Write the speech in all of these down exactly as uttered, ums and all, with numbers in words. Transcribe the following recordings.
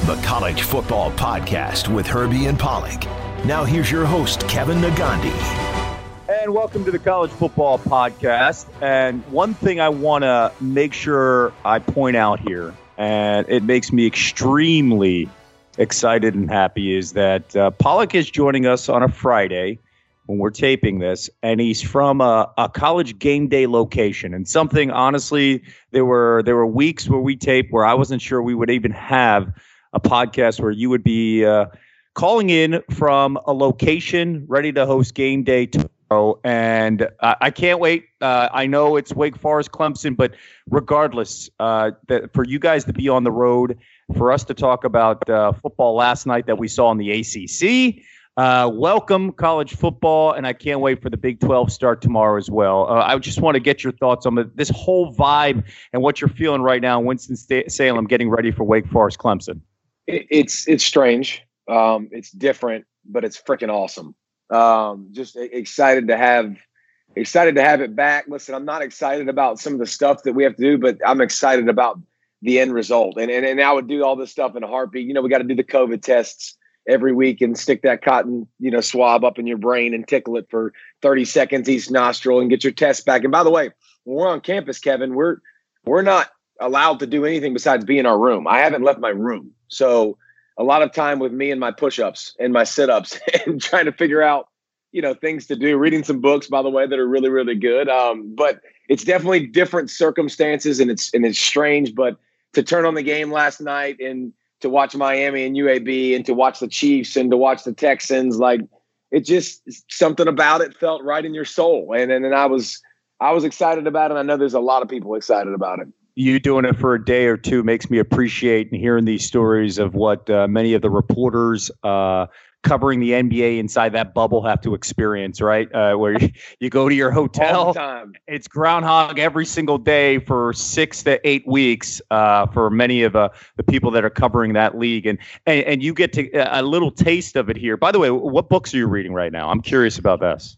the College Football Podcast with Herbie and Pollock. Now here's your host, Kevin Nagandi. And welcome to the College Football Podcast. And one thing I want to make sure I point out here, and it makes me extremely excited and happy, is that uh, Pollock is joining us on a Friday when we're taping this, and he's from a, a college game day location. And something, honestly, there were there were weeks where we taped where I wasn't sure we would even have a podcast where you would be uh, calling in from a location ready to host game day tomorrow. And uh, I can't wait. Uh, I know it's Wake Forest, Clemson, but regardless, uh, that for you guys to be on the road, for us to talk about uh, football last night that we saw in the A C C. Uh, welcome, college football, and I can't wait for the Big twelve start tomorrow as well. Uh, I just want to get your thoughts on the, this whole vibe and what you're feeling right now in Winston-Salem getting ready for Wake Forest, Clemson. It, it's it's strange. Um, it's different, but it's freaking awesome. Um, just excited to have excited to have it back. Listen, I'm not excited about some of the stuff that we have to do, but I'm excited about the end result. And and, and I would do all this stuff in a heartbeat. You know, we got to do the COVID tests every week and stick that cotton, you know, swab up in your brain and tickle it for thirty seconds each nostril and get your test back. And by the way, when we're on campus, Kevin, we're we're not allowed to do anything besides be in our room. I haven't left my room. So a lot of time with me and my push-ups and my sit-ups and trying to figure out, you know, things to do, reading some books, by the way, that are really, really good. Um, but it's definitely different circumstances, and it's, and it's strange, but to turn on the game last night and to watch Miami and U A B and to watch the Chiefs and to watch the Texans, like it just, something about it felt right in your soul. And, and, and I was, I was excited about it. I know there's a lot of people excited about it. You doing it for a day or two makes me appreciate and hearing these stories of what uh, many of the reporters uh, covering the N B A inside that bubble have to experience, right? Uh, where you, you go to your hotel, it's groundhog every single day for six to eight weeks uh, for many of uh, the people that are covering that league. And, and, and you get to a little taste of it here. By the way, what books are you reading right now? I'm curious about this.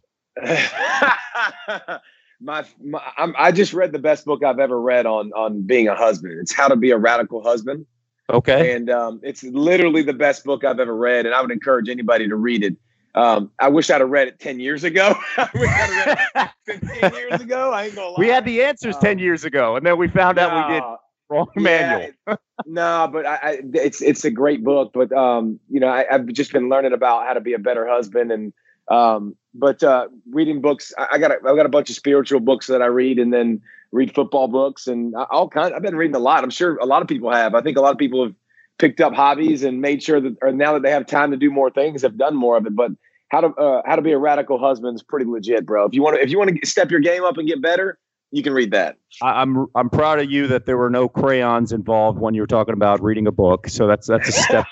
My, my I'm, I just read the best book I've ever read on on being a husband. It's How to Be a Radical Husband. Okay. And um, it's literally the best book I've ever read, and I would encourage anybody to read it. Um, I wish I'd have read it ten years ago. I wish I'd have read it fifteen years ago. I ain't gonna lie. We had the answers um, ten years ago, and then we found no, out we did wrong yeah, manual. no, but I, I, it's it's a great book. But um, you know, I, I've just been learning about how to be a better husband, and um, but uh, reading books. I, I got a, I got a bunch of spiritual books that I read, and then read football books, and all kinds. I've been reading a lot. I'm sure a lot of people have. I think a lot of people have picked up hobbies and made sure that, or now that they have time to do more things, have done more of it. But how to uh, how to be a radical husband is pretty legit, bro. If you want to, if you want to step your game up and get better, you can read that. I'm I'm proud of you that there were no crayons involved when you were talking about reading a book. So that's that's a step.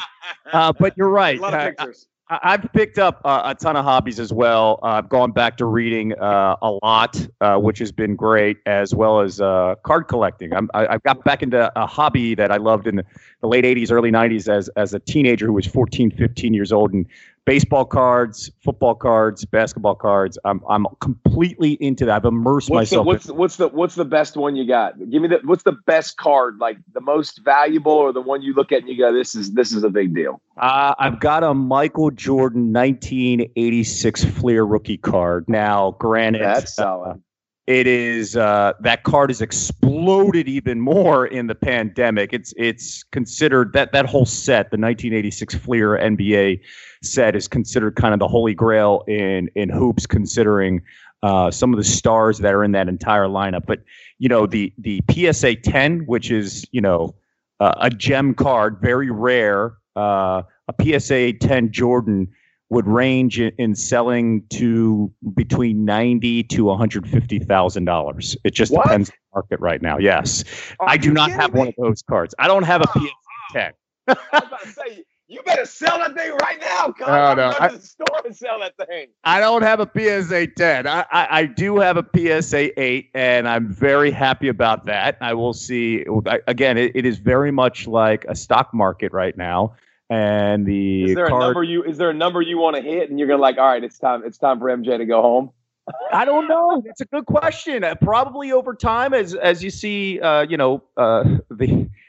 uh, but you're right. A lot of pictures. I, I've picked up uh, a ton of hobbies as well. Uh, I've gone back to reading uh, a lot, uh, which has been great, as well as uh, card collecting. I'm, I, I've got back into a hobby that I loved in the, the late eighties, early nineties as as a teenager who was fourteen, fifteen years old, and baseball cards, football cards, basketball cards. I'm I'm completely into that. I've immersed what's myself. The, what's, in- what's the what's the best one you got? Give me the what's the best card, like the most valuable, or the one you look at and you go, this is this is a big deal. Uh, I've got a Michael Jordan nineteen eighty-six Fleer rookie card. Now, granted, that's solid. Uh, it is uh, that card has exploded even more in the pandemic. It's it's considered that that whole set, the nineteen eighty-six Fleer N B A set, is considered kind of the holy grail in in hoops, considering uh, some of the stars that are in that entire lineup. But you know, the the P S A ten, which is you know uh, a gem card, very rare. Uh, a P S A ten Jordan would range in, in selling to between ninety to one hundred fifty thousand dollars. It just what? depends on the market right now. Yes, Are I do not have me? one of those cards. I don't have a P S A ten. I was about to say, you better sell that thing right now. Cuz. No, no, Go I- to the store and sell that thing. I don't have a P S A ten. I, I, I do have a P S A eight, and I'm very happy about that. I will see. I, again, it, it is very much like a stock market right now. And the Is there card, a number you is there a number you want to hit, and you're gonna like, all right, it's time, it's time for M J to go home? I don't know. That's a good question. Uh, probably over time, as as you see, uh, you know, uh, the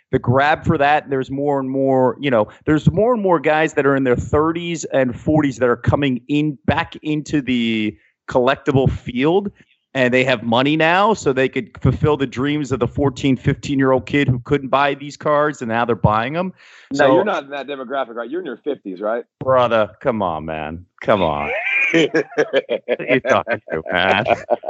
the grab for that. There's more and more, you know, there's more and more guys that are in their thirties and forties that are coming in back into the collectible field, and they have money now, so they could fulfill the dreams of the fourteen, fifteen-year-old kid who couldn't buy these cards, and now they're buying them. No, so, you're not in that demographic, right? You're in your fifties, right? Brother, come on, man. Come on. What are you talking to, man?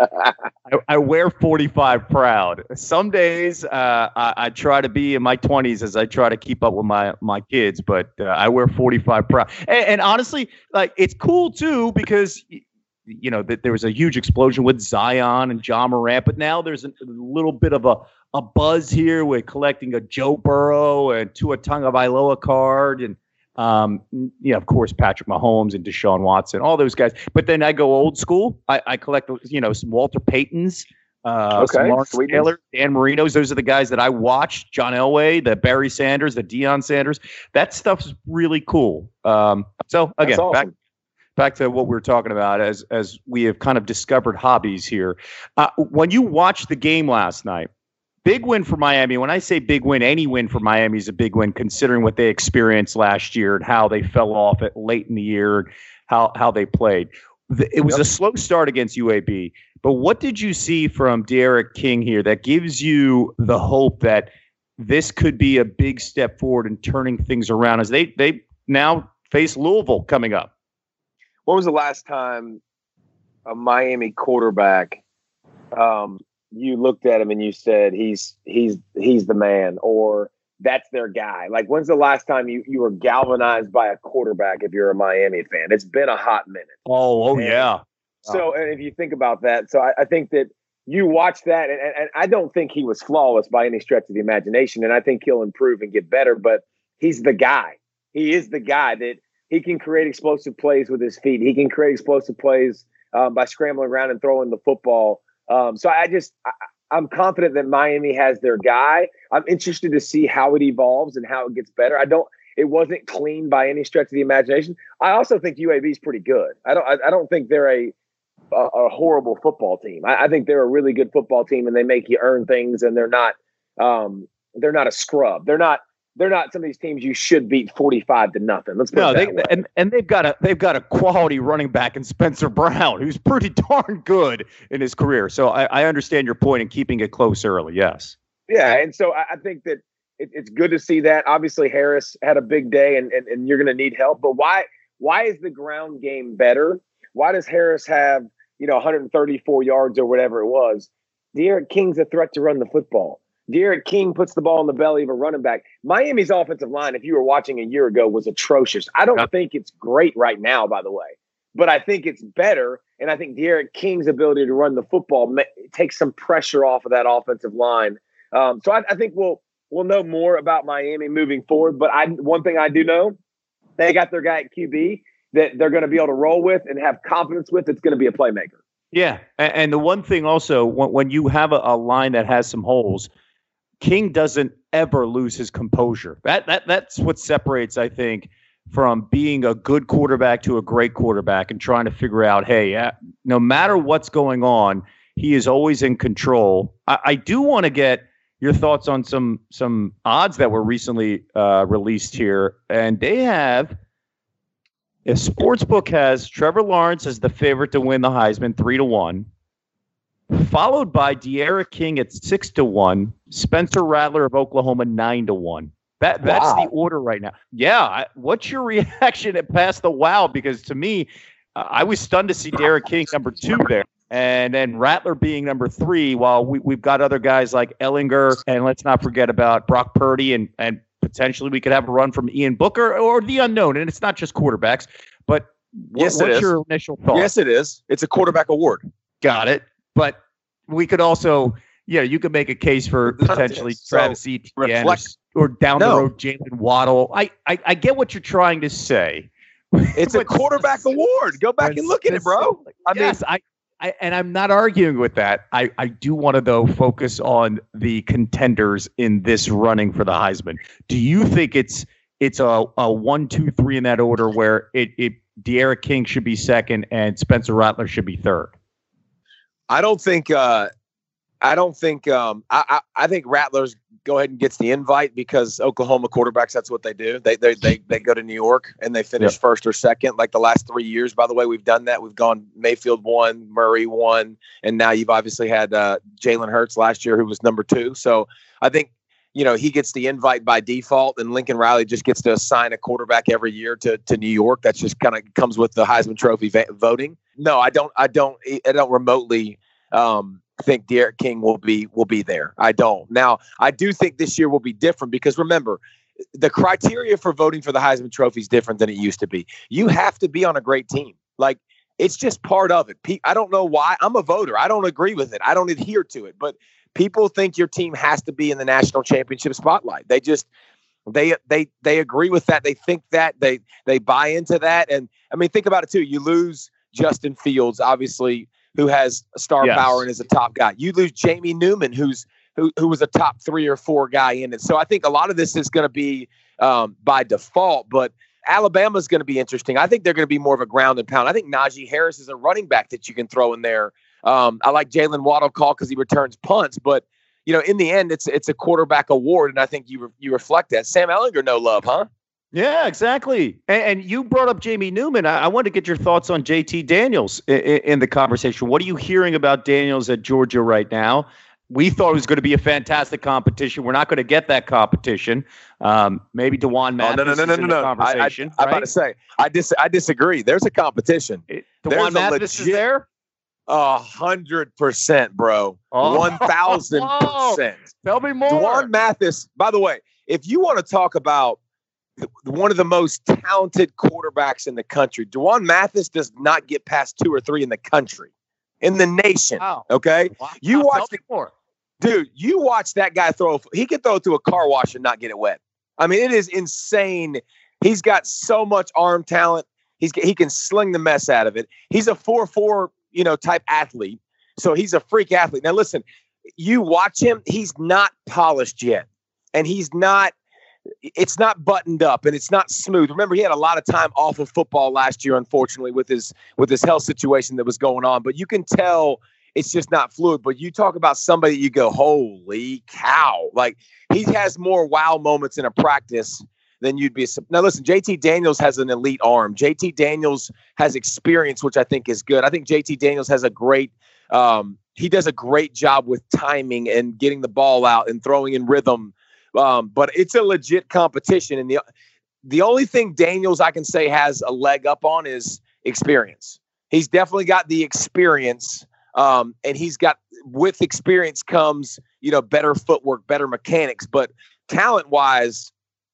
I, I wear forty-five proud. Some days uh, I, I try to be in my twenties as I try to keep up with my, my kids, but uh, I wear forty-five proud. And, and honestly, like, it's cool, too, because – you know, that there was a huge explosion with Zion and Ja Morant, but now there's a, a little bit of a, a buzz here with collecting a Joe Burrow and Tua Tagovailoa card, and um, you know, of course, Patrick Mahomes and Deshaun Watson, all those guys. But then I go old school. I, I collect, you know, some Walter Paytons, uh, okay, some Lawrence Taylor, Dan Marinos. Those are the guys that I watched. John Elway, the Barry Sanders, the Deion Sanders. That stuff's really cool. Um, so again, awesome. back. Back to what we were talking about as as we have kind of discovered hobbies here. Uh, when you watched the game last night, big win for Miami. When I say big win, any win for Miami is a big win, considering what they experienced last year and how they fell off at late in the year, and how how they played. It was yep. a slow start against U A B, but what did you see from D'Eriq King here that gives you the hope that this could be a big step forward in turning things around as they they now face Louisville coming up? When was the last time a Miami quarterback, um, you looked at him and you said, he's he's he's the man, or that's their guy? Like, when's the last time you, you were galvanized by a quarterback if you're a Miami fan? It's been a hot minute. Oh, oh and yeah. So and if you think about that, so I, I think that you watch that, and, and I don't think he was flawless by any stretch of the imagination, and I think he'll improve and get better, but he's the guy. He is the guy that he can create explosive plays with his feet. He can create explosive plays um, by scrambling around and throwing the football. Um, so I just, I, I'm confident that Miami has their guy. I'm interested to see how it evolves and how it gets better. I don't, it wasn't clean by any stretch of the imagination. I also think U A B is pretty good. I don't, I, I don't think they're a, a, a horrible football team. I, I think they're a really good football team, and they make you earn things, and they're not, um, they're not a scrub. They're not, They're not some of these teams you should beat forty-five to nothing. Let's put no, it that they, way. and and they've got a they've got a quality running back in Spencer Brown, who's pretty darn good in his career. So I, I understand your point in keeping it close early. Yes. Yeah, and so I, I think that it, it's good to see that. Obviously, Harris had a big day, and and, and you're going to need help. But why why is the ground game better? Why does Harris have, you know, one hundred thirty-four yards or whatever it was? D'Eriq King's a threat to run the football. D'Eriq King puts the ball in the belly of a running back. Miami's offensive line, if you were watching a year ago, was atrocious. I don't yeah. think it's great right now, by the way, but I think it's better. And I think D'Eriq King's ability to run the football takes some pressure off of that offensive line. Um, so I, I think we'll we'll know more about Miami moving forward. But I one thing I do know, they got their guy at Q B that they're going to be able to roll with and have confidence with. It's going to be a playmaker. Yeah, and, and the one thing also, when, when you have a, a line that has some holes, King doesn't ever lose his composure. That that that's what separates, I think, from being a good quarterback to a great quarterback and trying to figure out, hey, uh, no matter what's going on, he is always in control. I, I do want to get your thoughts on some some odds that were recently uh, released here, and they have. If Sportsbook has Trevor Lawrence as the favorite to win the Heisman, three to one. Followed by D'Eriq King at six to one, Spencer Rattler of Oklahoma nine to one. That that's wow. the order right now. Yeah, I, what's your reaction at past the wow? Because to me, uh, I was stunned to see D'Eriq King number two there, and then Rattler being number three. While we we've got other guys like Ellinger, and let's not forget about Brock Purdy, and and potentially we could have a run from Ian Booker or the unknown. And it's not just quarterbacks, but what, yes, what's your initial thought? Yes, it is. It's a quarterback award. Got it. But we could also, yeah, you could make a case for potentially so, Travis Etienne or, or down no. the road Jalen Waddle. I, I I get what you're trying to say. It's a quarterback award. Go back and look at it, bro. I mean, yes, I, I and I'm not arguing with that. I, I do want to though focus on the contenders in this running for the Heisman. Do you think it's it's a, a one, two, three in that order where it it D'Eriq King should be second and Spencer Rattler should be third? I don't think uh, I don't think um, I, I I think Rattlers go ahead and gets the invite because Oklahoma quarterbacks, that's what they do. They they they, they go to New York and they finish yep. first or second. Like the last three years, by the way, we've done that. We've gone Mayfield one, Murray one, and now you've obviously had uh, Jalen Hurts last year, who was number two. So I think, you know, he gets the invite by default, and Lincoln Riley just gets to assign a quarterback every year to to New York. That's just kind of comes with the Heisman Trophy va- voting. No, I don't. I don't. I don't remotely. Um, think D'Eriq King will be will be there. I don't. Now, I do think this year will be different because remember, the criteria for voting for the Heisman Trophy is different than it used to be. You have to be on a great team. Like, it's just part of it. I don't know why. I'm a voter. I don't agree with it. I don't adhere to it. But people think your team has to be in the national championship spotlight. They just they they they agree with that. They think that they they buy into that. And I mean, think about it too. You lose Justin Fields, obviously, who has star yes. power and is a top guy. You lose Jamie Newman, who's who who was a top three or four guy in it. So I think a lot of this is going to be um, by default, but Alabama's going to be interesting. I think they're going to be more of a ground and pound. I think Najee Harris is a running back that you can throw in there. Um, I like Jalen Waddle call because he returns punts, but you know, in the end, it's it's a quarterback award, and I think you re- you reflect that. Sam Ehlinger, no love, huh? Yeah, exactly. And, and you brought up Jamie Newman. I, I wanted to get your thoughts on J T Daniels in, in the conversation. What are you hearing about Daniels at Georgia right now? We thought it was going to be a fantastic competition. We're not going to get that competition. Um, maybe DeJuan Mathis oh, no, no, no, is no, in no, the no. conversation. I, I, right? I'm about to say, I, dis- I disagree. There's a competition. It, DeJuan Mathis is there? A hundred percent, bro. Oh. One thousand percent. Tell me more. DeJuan Mathis, by the way, if you want to talk about one of the most talented quarterbacks in the country, DeJuan Mathis does not get past two or three in the country, in the nation. Wow. Okay, wow. you watch the more. Dude, you watch that guy throw. He can throw through a car wash and not get it wet. I mean, it is insane. He's got so much arm talent. He's he can sling the mess out of it. He's a four four, you know, type athlete. So he's a freak athlete. Now, listen, you watch him. He's not polished yet, and he's not. It's not buttoned up and it's not smooth. Remember, he had a lot of time off of football last year, unfortunately, with his with his health situation that was going on. But you can tell it's just not fluid. But you talk about somebody, you go, holy cow. Like, he has more wow moments in a practice than you'd be. Now, listen, J T Daniels has an elite arm. J T Daniels has experience, which I think is good. I think J T Daniels has a great um, – he does a great job with timing and getting the ball out and throwing in rhythm. Um, but it's a legit competition. And the the only thing Daniels I can say has a leg up on is experience. He's definitely got the experience. Um, and he's got, with experience comes, you know, better footwork, better mechanics. But talent wise,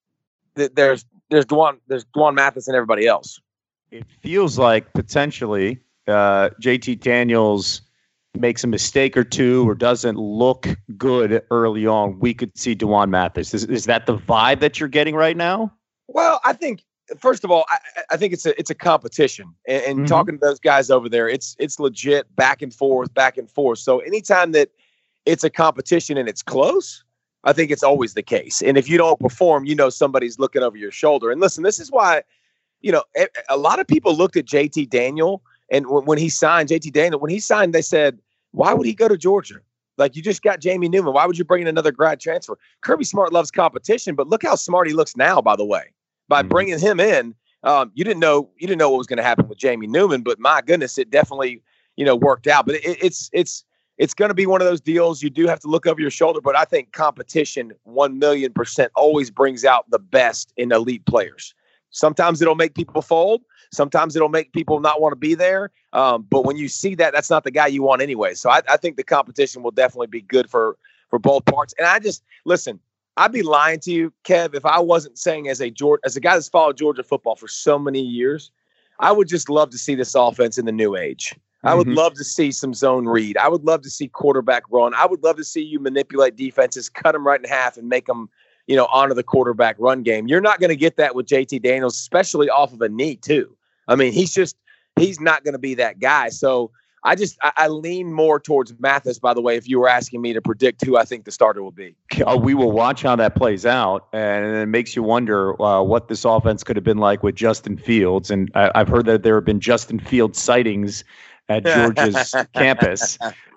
th- there's there's DeJuan, there's DeJuan Mathis and everybody else. It feels like potentially uh, J T Daniels makes a mistake or two or doesn't look good early on, we could see DeJuan Mathis. Is, is that the vibe that you're getting right now? Well, I think, first of all, I, I think it's a it's a competition. And, and mm-hmm. talking to those guys over there, it's it's legit back and forth, back and forth. So anytime that it's a competition and it's close, I think it's always the case. And if you don't perform, you know somebody's looking over your shoulder. And listen, this is why, you know, a, a lot of people looked at J T Daniel, and when, when he signed, J T Daniel, when he signed, they said, why would he go to Georgia? Like, you just got Jamie Newman. Why would you bring in another grad transfer? Kirby Smart loves competition, but look how smart he looks now, by the way. By mm-hmm. bringing him in, um, you didn't know you didn't know what was going to happen with Jamie Newman, but my goodness, it definitely, you know, worked out. But it, it's it's it's going to be one of those deals. You do have to look over your shoulder, but I think competition one million percent always brings out the best in elite players. Sometimes it'll make people fold. Sometimes it'll make people not want to be there. Um, but when you see that, that's not the guy you want anyway. So I, I think the competition will definitely be good for, for both parts. And I just, listen, I'd be lying to you, Kev, if I wasn't saying as a Georgia, as a guy that's followed Georgia football for so many years, I would just love to see this offense in the new age. Mm-hmm. I would love to see some zone read. I would love to see quarterback run. I would love to see you manipulate defenses, cut them right in half and make them, you know, honor the quarterback run game. You're not going to get that with J T Daniels, especially off of a knee too. I mean, he's just, he's not going to be that guy. So I just, I, I lean more towards Mathis, by the way, if you were asking me to predict who I think the starter will be. Uh, we will watch how that plays out. And it makes you wonder uh, what this offense could have been like with Justin Fields. And I, I've heard that there have been Justin Fields sightings at Georgia's campus.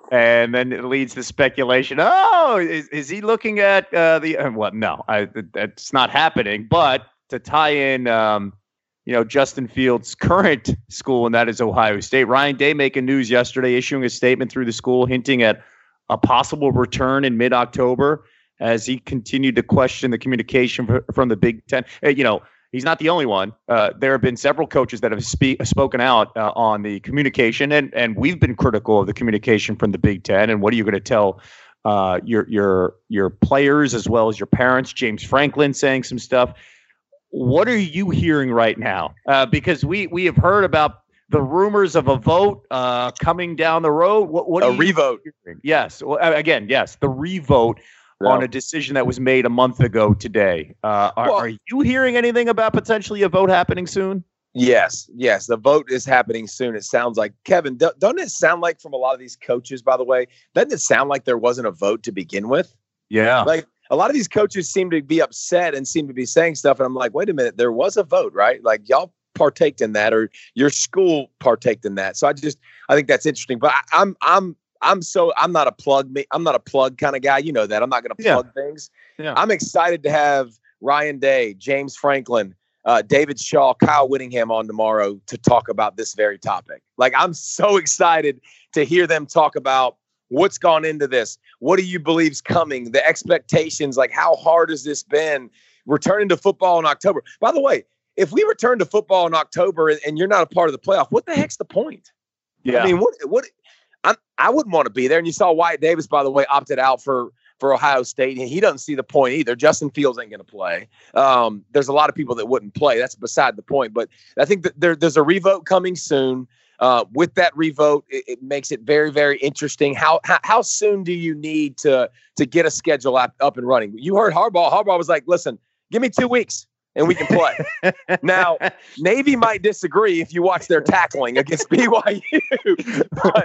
And then it leads to speculation. Oh, is, is he looking at uh, the uh, well, no, I, that's not happening. But to tie in, um, you know, Justin Fields' current school, and that is Ohio State. Ryan Day making news yesterday, issuing a statement through the school hinting at a possible return in mid-October as he continued to question the communication f- from the Big Ten. Uh, you know, he's not the only one. Uh, there have been several coaches that have spe- spoken out uh, on the communication, and and we've been critical of the communication from the Big Ten. And what are you going to tell uh, your your your players as well as your parents? James Franklin saying some stuff. What are you hearing right now? Uh, because we we have heard about the rumors of a vote uh, coming down the road. What, what a are you revote? Hearing? Yes. Well, again, yes, the revote. Yeah. On a decision that was made a month ago today. Uh, are, well, are you hearing anything about potentially a vote happening soon? Yes, yes. The vote is happening soon. It sounds like, Kevin, do, don't it sound like from a lot of these coaches, by the way, doesn't it sound like there wasn't a vote to begin with? Yeah. Like a lot of these coaches seem to be upset and seem to be saying stuff. And I'm like, wait a minute, there was a vote, right? Like y'all partaked in that or your school partaked in that. So I just, I think that's interesting. But I, I'm, I'm, I'm so I'm not a plug me I'm not a plug kind of guy. You know that. I'm not going to plug yeah. things. Yeah. I'm excited to have Ryan Day, James Franklin, uh, David Shaw, Kyle Whittingham on tomorrow to talk about this very topic. Like I'm so excited to hear them talk about what's gone into this. What do you believe's coming? The expectations, like how hard has this been? Returning to football in October. By the way, if we return to football in October and, and you're not a part of the playoff, what the heck's the point? Yeah. I mean, what what I'm, I wouldn't want to be there. And you saw Wyatt Davis, by the way, opted out for, for Ohio State. And he doesn't see the point either. Justin Fields ain't going to play. Um, there's a lot of people that wouldn't play. That's beside the point. But I think that there, there's a revote coming soon. Uh, with that revote, it, it makes it very, very interesting. How, how how soon do you need to to get a schedule up, up and running? You heard Harbaugh. Harbaugh was like, listen, give me two weeks. And we can play. Now, Navy might disagree if you watch their tackling against B Y U, but,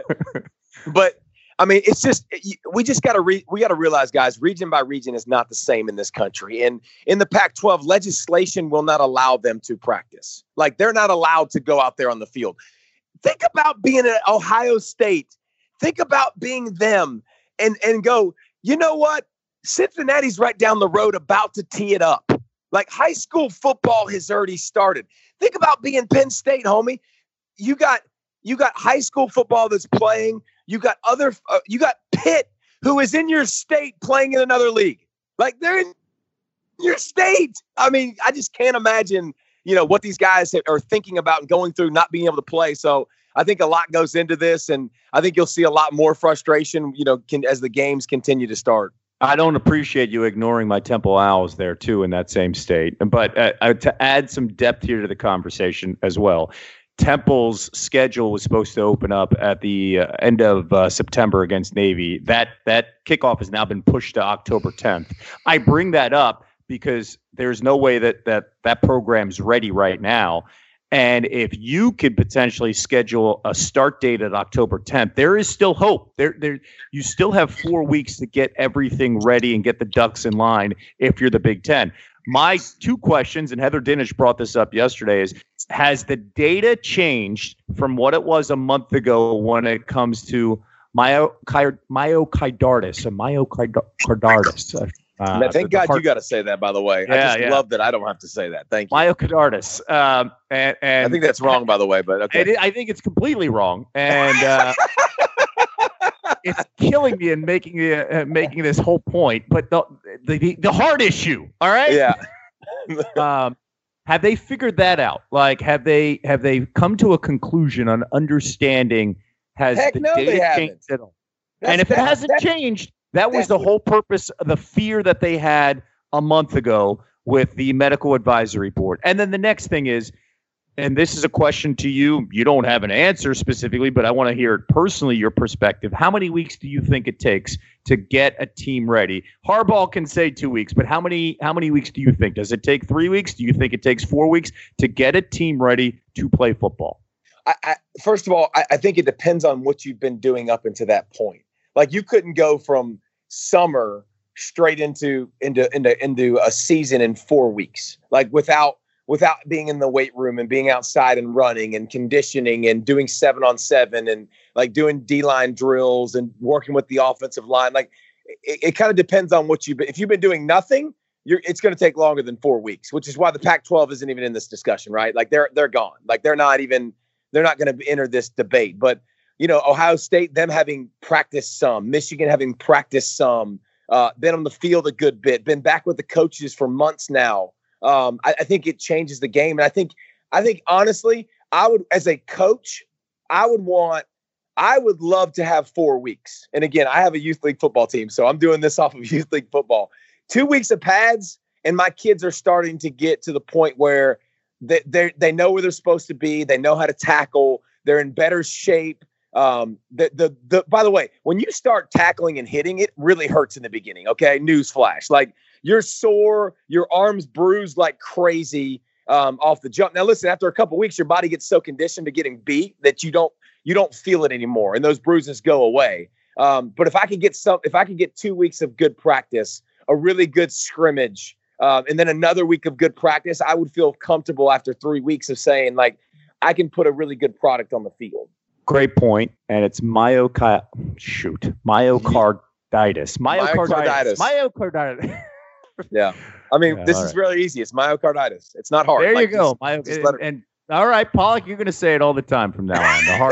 but I mean, it's just we just got to re, we got to realize, guys, region by region is not the same in this country. And in the Pac twelve, legislation will not allow them to practice. Like they're not allowed to go out there on the field. Think about being at Ohio State. Think about being them, and and go. You know what? Cincinnati's right down the road, about to tee it up. Like high school football has already started. Think about being Penn State, homie. You got you got high school football that's playing. You got other. Uh, you got Pitt, who is in your state playing in another league. Like they're in your state. I mean, I just can't imagine, you know, what these guys are thinking about and going through, not being able to play. So I think a lot goes into this, and I think you'll see a lot more frustration, you know, can, as the games continue to start. I don't appreciate you ignoring my Temple Owls there, too, in that same state. But uh, uh, to add some depth here to the conversation as well, Temple's schedule was supposed to open up at the uh, end of uh, September against Navy. That that kickoff has now been pushed to October tenth. I bring that up because there's no way that that, that program's ready right now. And if you could potentially schedule a start date at October tenth, there is still hope. There, there, you still have four weeks to get everything ready and get the ducks in line if you're the Big Ten. My two questions, and Heather Dinich brought this up yesterday, is has the data changed from what it was a month ago when it comes to myocarditis, myocarditis, myocarditis? Uh, Man, thank God heart- you got to say that, by the way. Yeah, I just yeah. love that I don't have to say that. Thank you. Myocarditis. Um, and, and I think that's wrong, by the way, but okay. It, I think it's completely wrong. And uh, it's killing me in making uh, making this whole point. But the, the, the heart issue, all right? Yeah. um, have they figured that out? Like, have they have they come to a conclusion on understanding has Heck the no, data they haven't. changed at all? That's, and if it that, hasn't that, changed, that was the whole purpose, the fear that they had a month ago with the medical advisory board. And then the next thing is, and this is a question to you, you don't have an answer specifically, but I want to hear personally your perspective. How many weeks do you think it takes to get a team ready? Harbaugh can say two weeks, but how many how many weeks do you think? Does it take three weeks? Do you think it takes four weeks to get a team ready to play football? I, I, first of all, I, I think it depends on what you've been doing up until that point. Like you couldn't go from summer straight into into into into a season in four weeks, like without without being in the weight room and being outside and running and conditioning and doing seven on seven and like doing D-line drills and working with the offensive line. Like it, it kind of depends on what you've been. If you've been doing nothing, you're, it's going to take longer than four weeks, which is why the Pac twelve isn't even in this discussion, right? Like they're, they're gone. Like they're not even, they're not going to enter this debate. But, you know, Ohio State, them having practiced some, Michigan having practiced some, uh, been on the field a good bit, been back with the coaches for months now. Um, I, I think it changes the game. And I think, I think honestly, I would, as a coach, I would want, I would love to have four weeks. And again, I have a youth league football team, so I'm doing this off of youth league football. Two weeks of pads, and my kids are starting to get to the point where they they they know where they're supposed to be. They know how to tackle. They're in better shape. Um, the, the, the, by the way, when you start tackling and hitting, it really hurts in the beginning. Okay. Newsflash. Like you're sore, your arms bruised like crazy, um, off the jump. Now listen, after a couple of weeks, your body gets so conditioned to getting beat that you don't, you don't feel it anymore. And those bruises go away. Um, but if I could get some, if I could get two weeks of good practice, a really good scrimmage, um, and then another week of good practice, I would feel comfortable after three weeks of saying like, I can put a really good product on the field. Great point, and it's myocarditis. Shoot, myocarditis. Myocarditis. Myocarditis. Myocarditis. Yeah, I mean, Yeah, this all is right. really easy. It's myocarditis. It's not hard. There Like, you go. just- Myo- just and, let it- and all right, Pollock, you're going to say it all the time from now on. The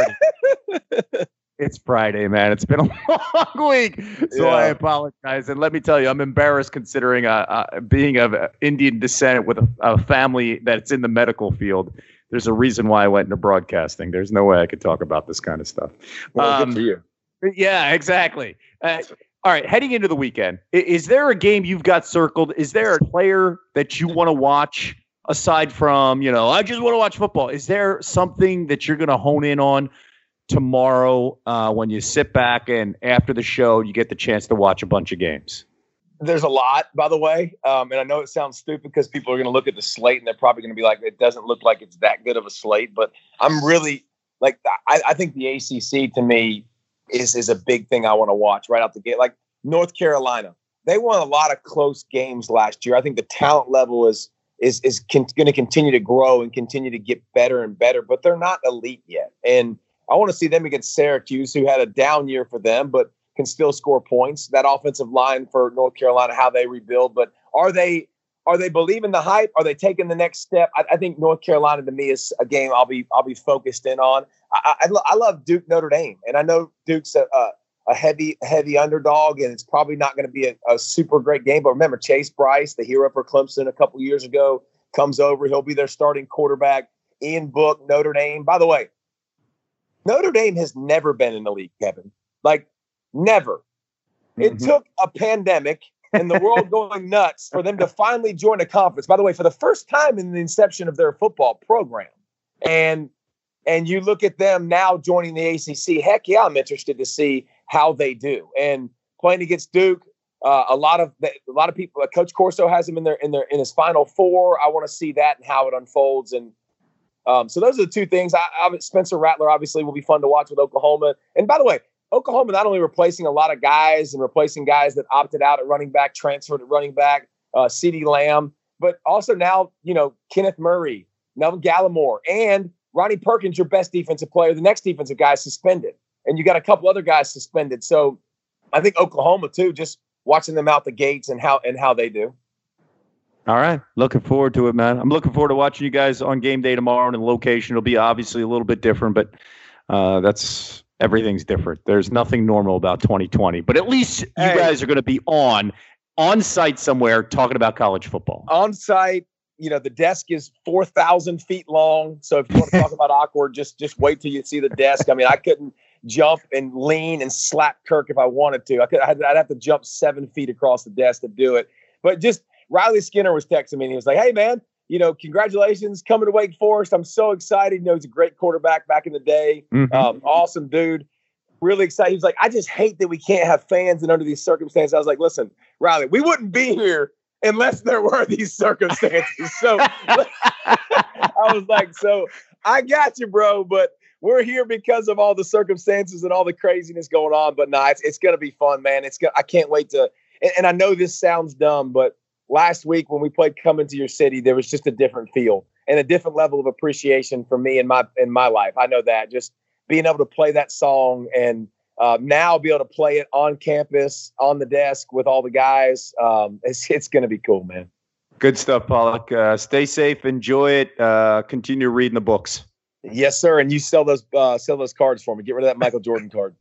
hard. It's Friday, man. It's been a long week, so Yeah. I apologize. And let me tell you, I'm embarrassed considering uh, uh, being of uh, Indian descent with a, a family that's in the medical field. There's a reason why I went into broadcasting. There's no way I could talk about this kind of stuff. Well, Um, good for you. Yeah, exactly. Uh, all right, heading into the weekend, i- is there a game you've got circled? Is there a player that you want to watch aside from, you know, I just want to watch football? Is there something that you're going to hone in on tomorrow uh, when you sit back and after the show you get the chance to watch a bunch of games? There's a lot, by the way. Um, and I know it sounds stupid because people are going to look at the slate and they're probably going to be like, it doesn't look like it's that good of a slate. But I'm really like, I, I think the A C C to me is, is a big thing I want to watch right out the gate. Like North Carolina, they won a lot of close games last year. I think the talent level is, is, is con- going to continue to grow and continue to get better and better, but they're not elite yet. And I want to see them against Syracuse, who had a down year for them, but can still score points. That offensive line for North Carolina, how they rebuild, but are they are they believing the hype? Are they taking the next step? I, I think North Carolina to me is a game I'll be I'll be focused in on. I, I, I love Duke Notre Dame, and I know Duke's a, a, a heavy heavy underdog, and it's probably not going to be a, a super great game. But remember, Chase Bryce, the hero for Clemson a couple years ago, comes over. He'll be their starting quarterback. Ian Book, Notre Dame. By the way, Notre Dame has never been in the league, Kevin. Like, never. It Mhm. took a pandemic and the world going nuts for them to finally join a conference. By the way, for the first time in the inception of their football program. And and you look at them now joining the A C C. Heck yeah, I'm interested to see how they do. And playing against Duke, uh, a lot of a lot of people. Uh, Coach Corso has him in their in their in his Final Four. I want to see that and how it unfolds. And um, so those are the two things. I, I, Spencer Rattler obviously will be fun to watch with Oklahoma. And by the way, Oklahoma not only replacing a lot of guys and replacing guys that opted out at running back, transferred at running back, uh, CeeDee Lamb, but also now, you know, Kenneth Murray, Melvin Gallimore, and Ronnie Perkins, your best defensive player. The next defensive guy is suspended, and you got a couple other guys suspended. So I think Oklahoma too, just watching them out the gates and how and how they do. All right. Looking forward to it, man. I'm looking forward to watching you guys on game day tomorrow, and the location will be obviously a little bit different, but uh, that's everything's different. There's nothing normal about twenty twenty, but at least you Hey. guys are going to be on on site somewhere talking about college football. On site, you know, the desk is four thousand feet long. So if you want to talk about awkward, just just wait till you see the desk. I mean, I couldn't jump and lean and slap Kirk if I wanted to. I could, I'd, I'd have to jump seven feet across the desk to do it. But just Riley Skinner was texting me and he was like, hey, man, you know, congratulations coming to Wake Forest. I'm so excited. You know, he's a great quarterback back in the day. Mhm. Um, awesome dude. Really excited. He was like, I just hate that we can't have fans and under these circumstances. I was like, listen, Riley, we wouldn't be here unless there were these circumstances. So I was like, so I got you, bro, but we're here because of all the circumstances and all the craziness going on. But nah, it's, it's going to be fun, man. It's gonna, I can't wait to, and, and I know this sounds dumb, but last week when we played Coming to Your City, there was just a different feel and a different level of appreciation for me in my in my life. I know that just being able to play that song and uh, now be able to play it on campus, on the desk with all the guys, um, it's it's going to be cool, man. Good stuff, Pollock. Uh, stay safe, enjoy it, uh, continue reading the books. Yes, sir. And you sell those uh, sell those cards for me. Get rid of that Michael Jordan card.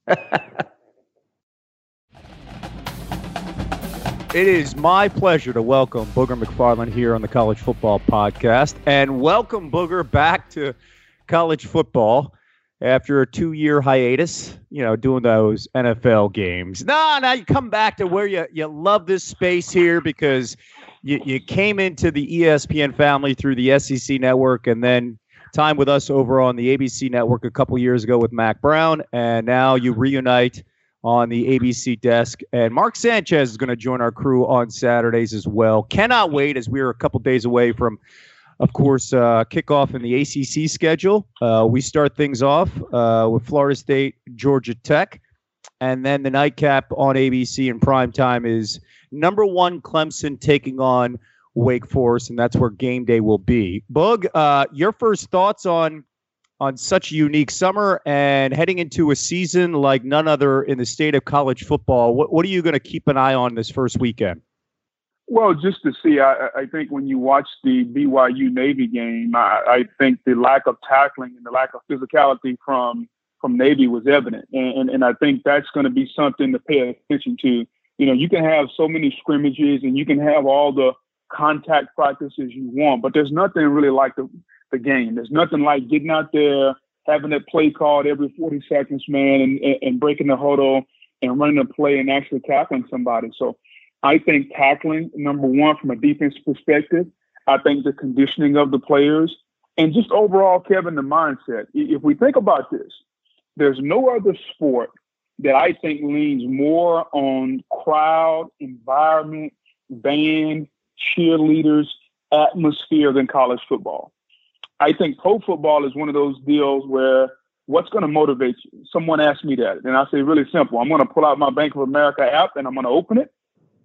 It is my pleasure to welcome Booger McFarland here on the College Football Podcast, and welcome Booger back to college football after a two-year hiatus. You know, doing those N F L games. No, now you come back to where you you love this space here because you you came into the E S P N family through the S E C network, and then time with us over on the A B C network a couple years ago with Mac Brown, and now you reunite on the A B C desk. And Mark Sanchez is going to join our crew on Saturdays as well. Cannot wait, as we are a couple days away from, of course, uh, kickoff in the A C C schedule. Uh, we start things off uh, with Florida State, Georgia Tech, and then the nightcap on A B C in prime time is number one Clemson taking on Wake Forest, and that's where game day will be. Boog, uh, your first thoughts on on such a unique summer and heading into a season like none other in the state of college football? What what are you going to keep an eye on this first weekend? Well, just to see, I, I think when you watch the B Y U Navy game, I, I think the lack of tackling and the lack of physicality from from Navy was evident, and and, and I think that's going to be something to pay attention to. You know, you can have so many scrimmages and you can have all the contact practices you want, but there's nothing really like the the game. There's nothing like getting out there, having that play called every forty seconds, man, and, and, and breaking the huddle and running a play and actually tackling somebody. So I think tackling, number one, from a defense perspective, I think the conditioning of the players and just overall, Kevin, the mindset. If we think about this, there's no other sport that I think leans more on crowd, environment, band, cheerleaders, atmosphere than college football. I think pro football is one of those deals where what's going to motivate you? Someone asked me that, and I say really simple. I'm going to pull out my Bank of America app and I'm going to open it.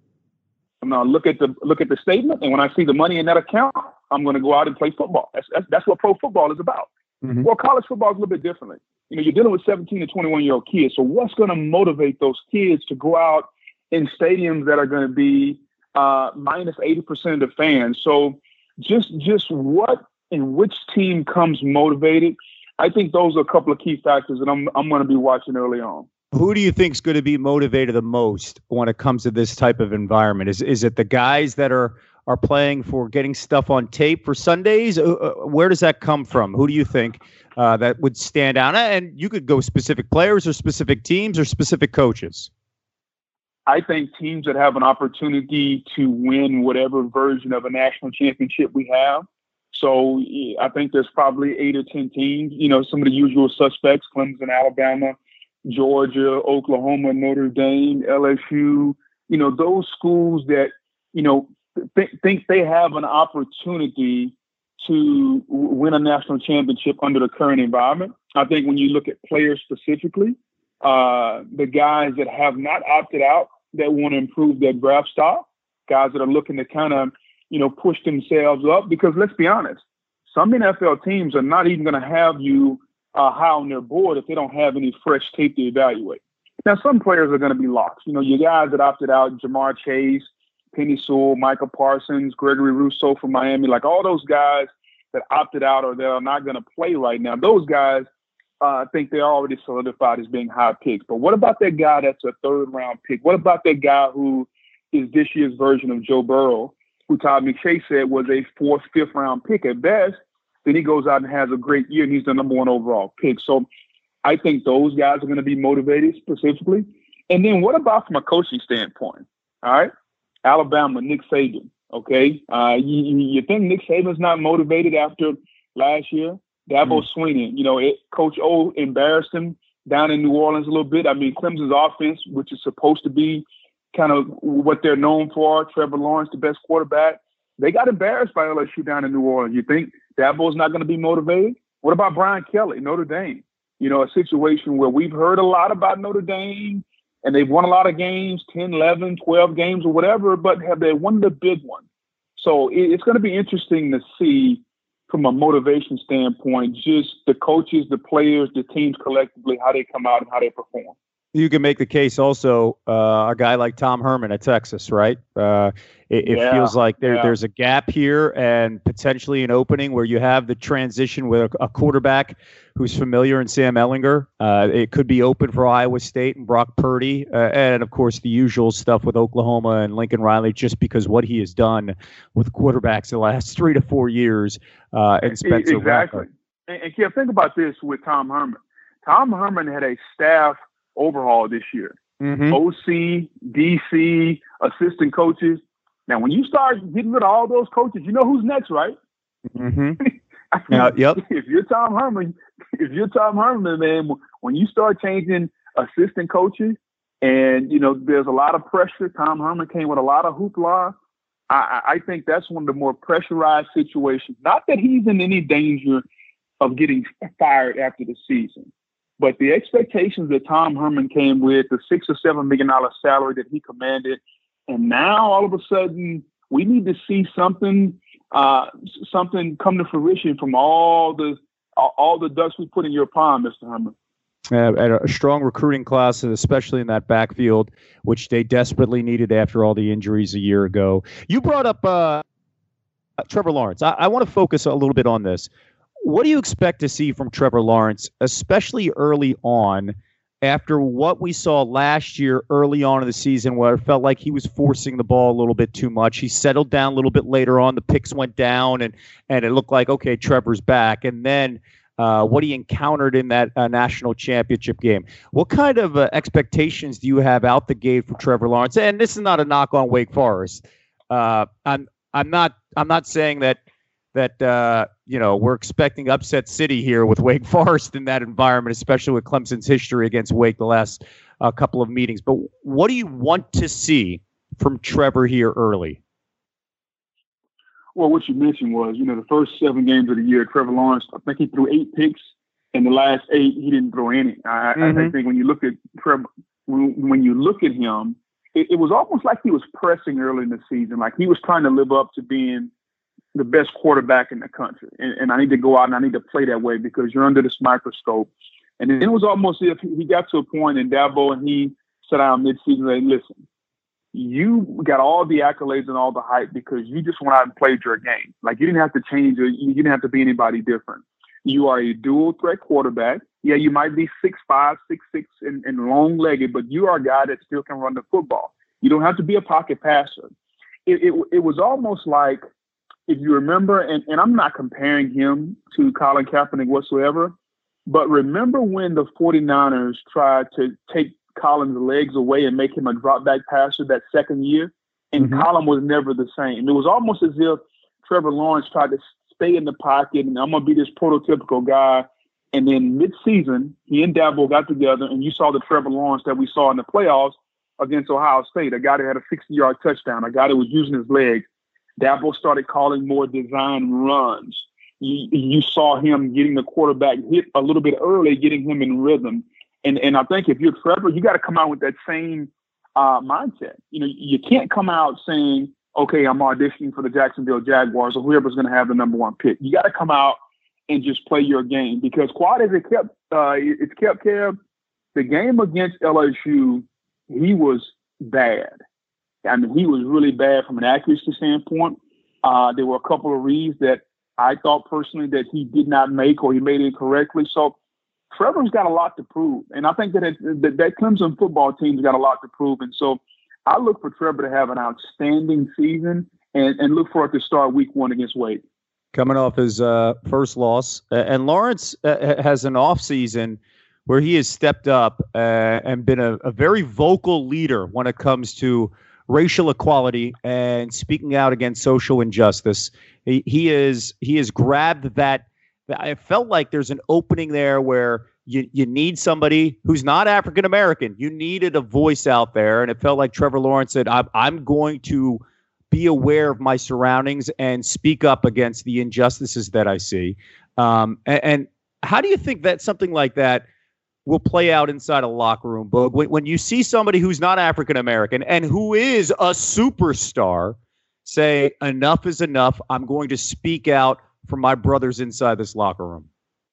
I'm going to look at the look at the statement, and when I see the money in that account, I'm going to go out and play football. That's that's, that's what pro football is about. Mm-hmm. Well, college football is a little bit differently. You know, you're dealing with seventeen to twenty-one year old kids. So what's going to motivate those kids to go out in stadiums that are going to be uh, minus eighty percent of the fans? So just just what and which team comes motivated, I think those are a couple of key factors that I'm I'm going to be watching early on. Who do you think is going to be motivated the most when it comes to this type of environment? Is is it the guys that are are playing for getting stuff on tape for Sundays? Uh, where does that come from? Who do you think uh, that would stand out? And you could go specific players or specific teams or specific coaches. I think teams that have an opportunity to win whatever version of a national championship we have. So I think there's probably eight or ten teams, you know, some of the usual suspects, Clemson, Alabama, Georgia, Oklahoma, Notre Dame, L S U, you know, those schools that, you know, th- think they have an opportunity to win a national championship under the current environment. I think when you look at players specifically, uh, the guys that have not opted out that want to improve their draft stock, guys that are looking to kind of, you know, push themselves up, because let's be honest, some N F L teams are not even going to have you uh, high on their board if they don't have any fresh tape to evaluate. Now, some players are going to be locked. You know, your guys that opted out, Jamar Chase, Penny Sewell, Micah Parsons, Gregory Rousseau from Miami, like all those guys that opted out or that are not going to play right now, those guys, uh, I think they're already solidified as being high picks. But what about that guy that's a third round pick? What about that guy who is this year's version of Joe Burrow, who Todd McShay said was a fourth, fifth round pick at best? Then he goes out and has a great year and he's the number one overall pick. So I think those guys are going to be motivated specifically. And then what about from a coaching standpoint? All right. Alabama, Nick Saban. Okay. Uh, you, you think Nick Saban's not motivated after last year? Dabo mm. Swinney, you know, it, Coach O embarrassed him down in New Orleans a little bit. I mean, Clemson's offense, which is supposed to be kind of what they're known for, Trevor Lawrence, the best quarterback, they got embarrassed by L S U down in New Orleans. You think Dabo's not going to be motivated? What about Brian Kelly, Notre Dame? You know, a situation where we've heard a lot about Notre Dame and they've won a lot of games, ten, eleven, twelve games or whatever, but have they won the big one? So it, it's going to be interesting to see from a motivation standpoint, just the coaches, the players, the teams collectively, how they come out and how they perform. You can make the case also, uh, a guy like Tom Herman at Texas, right? Uh, it it yeah, feels like there, yeah. there's a gap here and potentially an opening where you have the transition with a, a quarterback who's familiar in Sam Ehlinger. Uh, it could be open for Iowa State and Brock Purdy. Uh, and, of course, the usual stuff with Oklahoma and Lincoln Riley, just because what he has done with quarterbacks the last three to four years uh, and Spencer Exactly. Rattler. And, and Kev, think about this with Tom Herman. Tom Herman had a staff overhaul this year. Mm-hmm. O C, D C, assistant coaches. Now, when you start getting rid of all those coaches, you know who's next, right? Mm-hmm. I mean, uh, yep. If you're Tom Herman, if you're Tom Herman, man, when you start changing assistant coaches, and you know there's a lot of pressure. Tom Herman came with a lot of hoopla. I, I think that's one of the more pressurized situations. Not that he's in any danger of getting fired after the season, but the expectations that Tom Herman came with, the six or seven million dollar salary that he commanded, and now all of a sudden we need to see something, uh, something come to fruition from all the all the ducks we put in your pond, Mister Herman. Uh, and a strong recruiting class, especially in that backfield, which they desperately needed after all the injuries a year ago. You brought up uh, Trevor Lawrence. I, I want to focus a little bit on this. What do you expect to see from Trevor Lawrence, especially early on, after what we saw last year early on in the season, where it felt like he was forcing the ball a little bit too much? He settled down a little bit later on. The picks went down, and and it looked like, okay, Trevor's back. And then uh, what he encountered in that uh, national championship game. What kind of uh, expectations do you have out the gate for Trevor Lawrence? And this is not a knock on Wake Forest. Uh, I'm I'm not I'm not saying that. that, uh, you know, we're expecting upset city here with Wake Forest in that environment, especially with Clemson's history against Wake the last uh, couple of meetings. But what do you want to see from Trevor here early? Well, what you mentioned was, you know, the first seven games of the year, Trevor Lawrence, I think he threw eight picks. In the last eight, he didn't throw any. I, mm-hmm. I think when you look at Trevor, when, when you look at him, it, it was almost like he was pressing early in the season. Like he was trying to live up to being the best quarterback in the country. And, and I need to go out and I need to play that way because you're under this microscope. And then it was almost as if he got to a point in Dabo and he sat down midseason and said, listen, you got all the accolades and all the hype because you just went out and played your game. Like you didn't have to change it. You didn't have to be anybody different. You are a dual threat quarterback. Yeah, you might be six five, six six, and, and long legged, but you are a guy that still can run the football. You don't have to be a pocket passer. It, it, it was almost like, if you remember, and, and I'm not comparing him to Colin Kaepernick whatsoever, but remember when the 49ers tried to take Colin's legs away and make him a drop back passer that second year, and mm-hmm. Colin was never the same. It was almost as if Trevor Lawrence tried to stay in the pocket and I'm going to be this prototypical guy. And then mid-season, he and Dabo got together and you saw the Trevor Lawrence that we saw in the playoffs against Ohio State, a guy that had a sixty-yard touchdown, a guy that was using his legs. Dabo started calling more design runs. You, you saw him getting the quarterback hit a little bit early, getting him in rhythm. And and I think if you're Trevor, you got to come out with that same uh, mindset. You know, you can't come out saying, okay, I'm auditioning for the Jacksonville Jaguars or whoever's going to have the number one pick. You got to come out and just play your game because quite as it kept, uh, it's kept Kev, the game against L S U, he was bad. I mean, he was really bad from an accuracy standpoint. Uh, there were a couple of reads that I thought personally that he did not make or he made incorrectly. So Trevor's got a lot to prove. And I think that, it, that that Clemson football team's got a lot to prove. And so I look for Trevor to have an outstanding season and, and look for it to start week one against Wake. Coming off his uh, first loss. Uh, and Lawrence uh, has an offseason where he has stepped up uh, and been a, a very vocal leader when it comes to racial equality and speaking out against social injustice. He, he is he has grabbed that. I felt like there's an opening there where you, you need somebody who's not African American. You needed a voice out there, and it felt like Trevor Lawrence said, I'm, I'm going to be aware of my surroundings and speak up against the injustices that I see. Um, and, and how do you think that something like that will play out inside a locker room, Boog? When, when you see somebody who's not African American and who is a superstar say enough is enough? I'm going to speak out for my brothers inside this locker room.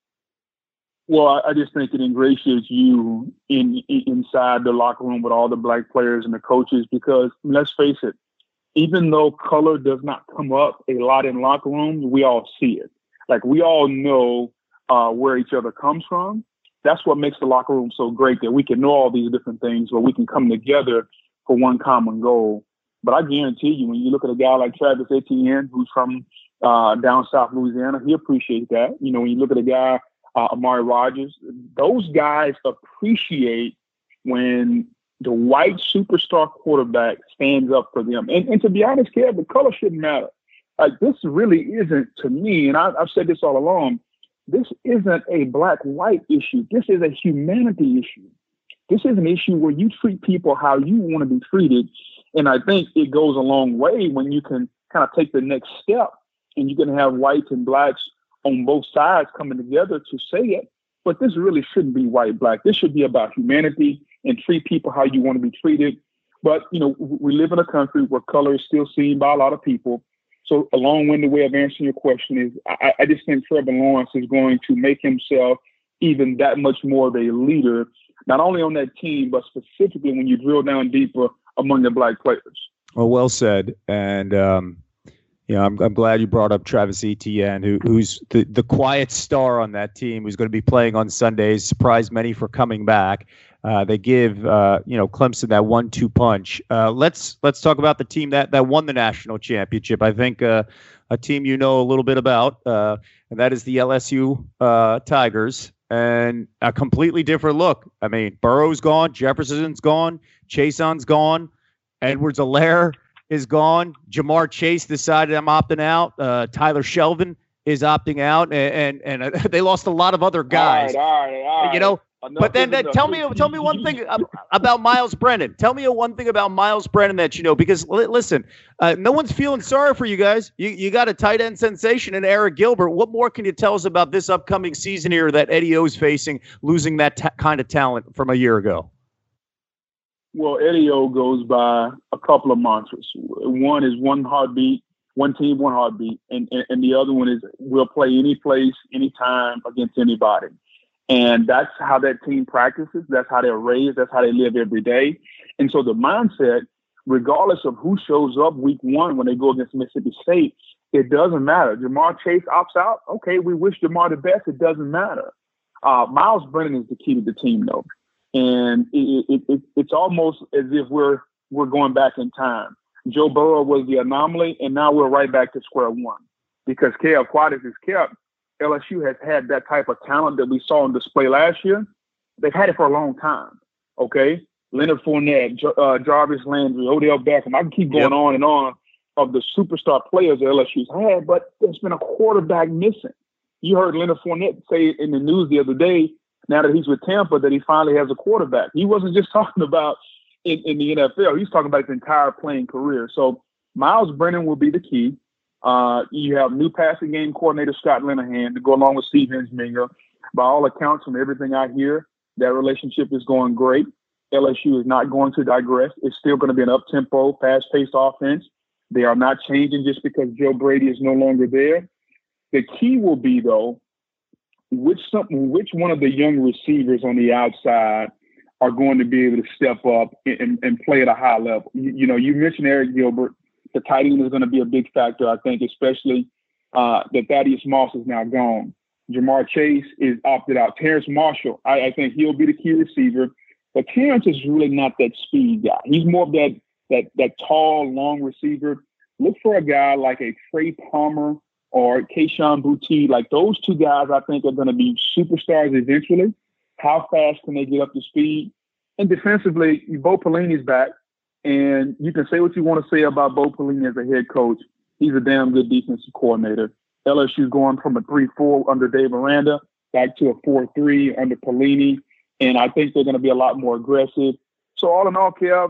Well, I, I just think it ingratiates you in, in inside the locker room with all the black players and the coaches, because let's face it, even though color does not come up a lot in locker rooms, we all see it. Like, we all know uh, where each other comes from. That's what makes the locker room so great, that we can know all these different things, but we can come together for one common goal. But I guarantee you, when you look at a guy like Travis Etienne, who's from uh, down south Louisiana, he appreciates that. You know, when you look at a guy, uh, Amari Rogers, those guys appreciate when the white superstar quarterback stands up for them. And, and to be honest, Kev, the color shouldn't matter. Like, this really isn't, to me, and I, I've said this all along, this isn't a black-white issue. This is a humanity issue. This is an issue where you treat people how you want to be treated. And I think it goes a long way when you can kind of take the next step and you can have whites and blacks on both sides coming together to say it. But this really shouldn't be white-black. This should be about humanity and treat people how you want to be treated. But, you know, we live in a country where color is still seen by a lot of people. So a long-winded way of answering your question is I, I just think Trevor Lawrence is going to make himself even that much more of a leader, not only on that team, but specifically when you drill down deeper among the black players. Well, well said. And, um, you know, I'm, I'm glad you brought up Travis Etienne, who, who's the, the quiet star on that team, who's going to be playing on Sundays, surprised many for coming back. Uh, they give, uh, you know, Clemson that one two punch. Uh, let's let's talk about the team that, that won the national championship. I think uh, a team you know a little bit about, uh, and that is the L S U uh, Tigers, and a completely different look. I mean, Burrow's gone, Jefferson's gone, Chason's gone, Edwards-Helaire is gone. Jamar Chase decided I'm opting out. Uh, Tyler Shelvin is opting out, and and, and uh, they lost a lot of other guys. All right, all right, all right. You know. Enough But then, then tell me, tell me one thing about Miles Brennan. Tell me one thing about Miles Brennan that you know, because li- listen, uh, no one's feeling sorry for you guys. You you got a tight end sensation in Eric Gilbert. What more can you tell us about this upcoming season here that Eddie O's facing, losing that ta- kind of talent from a year ago? Well, Eddie O goes by a couple of mantras. One is one heartbeat, one team, one heartbeat, and and, and the other one is we'll play any place, anytime against anybody. And that's how that team practices. That's how they're raised. That's how they live every day. And so the mindset, regardless of who shows up week one when they go against Mississippi State, it doesn't matter. Jamar Chase opts out. Okay, we wish Jamar the best. It doesn't matter. Uh, Miles Brennan is the key to the team, though. And it, it, it, it's almost as if we're we're going back in time. Joe Burrow was the anomaly, and now we're right back to square one. Because Kev Quadis is kept. L S U has had that type of talent that we saw on display last year. They've had it for a long time, okay? Leonard Fournette, uh, Jarvis Landry, Odell Beckham. I can keep going yep. on and on of the superstar players that L S U's had, but there's been a quarterback missing. You heard Leonard Fournette say in the news the other day, now that he's with Tampa, that he finally has a quarterback. He wasn't just talking about in, in the N F L. He's talking about his entire playing career. So Miles Brennan will be the key. Uh, you have new passing game coordinator Scott Linehan to go along with Steve Ensminger. By all accounts, from everything I hear, that relationship is going great. L S U is not going to digress. It's still going to be an up-tempo, fast-paced offense. They are not changing just because Joe Brady is no longer there. The key will be, though, which some, which one of the young receivers on the outside are going to be able to step up and, and, and play at a high level. You, you know, you mentioned Eric Gilbert. The tight end is going to be a big factor, I think, especially uh, that Thaddeus Moss is now gone. Jamar Chase is opted out. Terrence Marshall, I, I think he'll be the key receiver. But Terrence is really not that speed guy. He's more of that that that tall, long receiver. Look for a guy like a Trey Palmer or Kayshon Boutte. Like those two guys, I think, are going to be superstars eventually. How fast can they get up to speed? And defensively, Bo Pelini's back. And you can say what you want to say about Bo Pelini as a head coach. He's a damn good defensive coordinator. L S U's going from a three four under Dave Aranda back to a four three under Pelini. And I think they're going to be a lot more aggressive. So all in all, Kev,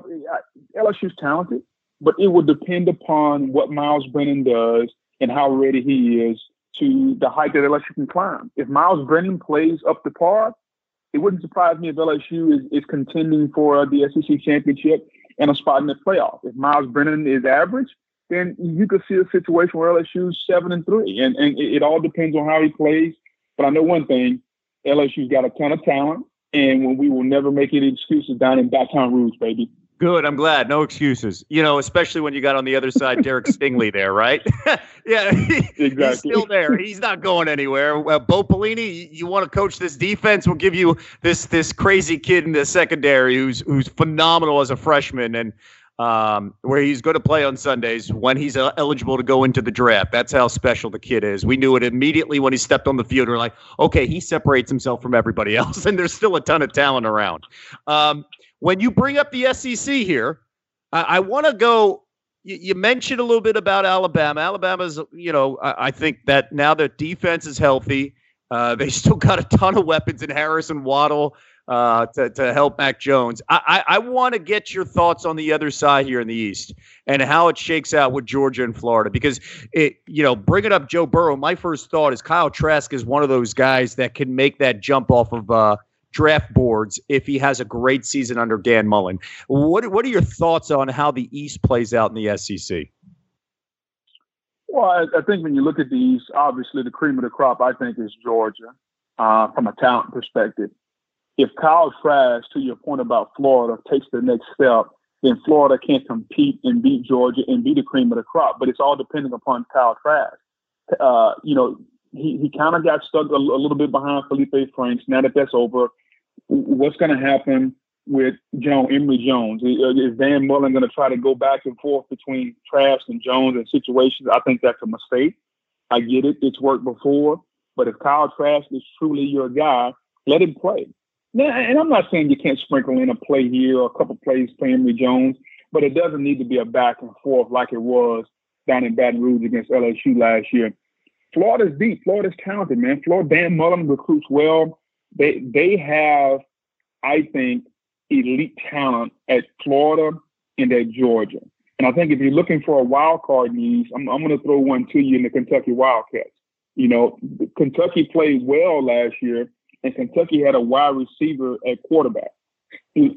L S U's talented, but it will depend upon what Miles Brennan does and how ready he is to the height that L S U can climb. If Miles Brennan plays up to par, it wouldn't surprise me if L S U is, is contending for the S E C championship and a spot in the playoff. If Miles Brennan is average, then you could see a situation where L S U's seven and three, and and it, it all depends on how he plays. But I know one thing: L S U's got a ton of talent, and we will never make any excuses down in Baton Rouge, baby. Good. I'm glad. No excuses. You know, especially when you got on the other side Derek Stingley there, right? yeah, he, exactly. He's still there. He's not going anywhere. Uh, Bo Pelini, you, you want to coach this defense? We'll give you this this crazy kid in the secondary who's who's phenomenal as a freshman, and um, where he's going to play on Sundays when he's uh, eligible to go into the draft. That's how special the kid is. We knew it immediately when he stepped on the field. We're like, okay, he separates himself from everybody else, and there's still a ton of talent around. Um, When you bring up the S E C here, I, I want to go. You, you mentioned a little bit about Alabama. Alabama's, you know, I, I think that now their defense is healthy. Uh, they still got a ton of weapons in Harris and Waddle uh, to to help Mac Jones. I, I, I want to get your thoughts on the other side here in the East and how it shakes out with Georgia and Florida, because it, you know, bringing up Joe Burrow, my first thought is Kyle Trask is one of those guys that can make that jump off of Uh, draft boards if he has a great season under Dan Mullen. What what are your thoughts on how the East plays out in the S E C? Well, I, I think when you look at the East, obviously the cream of the crop, I think, is Georgia uh, from a talent perspective. If Kyle Trask, to your point about Florida, takes the next step, then Florida can't compete and beat Georgia and be the cream of the crop. But it's all depending upon Kyle Trask. Uh, you know, he, he kind of got stuck a, a little bit behind Felipe Franks. Now that that's over, what's going to happen with Jones, Emory Jones? Is Dan Mullen going to try to go back and forth between Trask and Jones in situations? I think that's a mistake. I get it. It's worked before. But if Kyle Trask is truly your guy, let him play. Now, and I'm not saying you can't sprinkle in a play here or a couple plays for Emory Jones, but it doesn't need to be a back and forth like it was down in Baton Rouge against L S U last year. Florida's deep. Florida's talented, man. Florida, Dan Mullen recruits well. They they have, I think, elite talent at Florida and at Georgia. And I think if you're looking for a wild card in the East, I'm, I'm going to throw one to you in the Kentucky Wildcats. You know, Kentucky played well last year, and Kentucky had a wide receiver at quarterback. Think